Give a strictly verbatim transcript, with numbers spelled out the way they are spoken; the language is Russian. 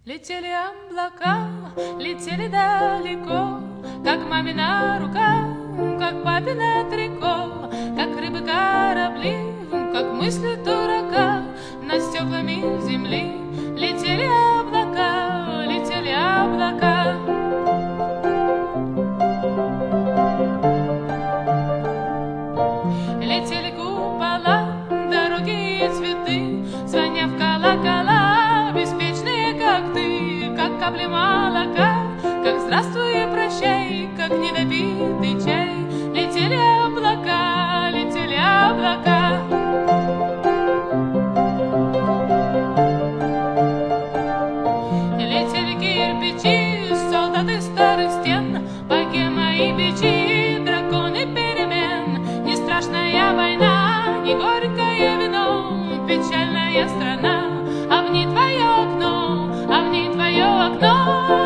Летели облака, летели далеко, как мамина рука, как папина трико, как рыбы корабли, как мысли дурака над стеклами земли. Летели облака, летели облака. Летели купола, дороги и цветы, звоня в колокола, беспечные, как ты, как капли молока, как здравствуй и прощай, как недопитый чай. Летели облака, летели облака. Летели кирпичи, солдаты старых стен, богема и бичи, драконы перемен. Не страшная война, не горькое вино, печальная страна, а в ней твое окно, а в ней твое окно.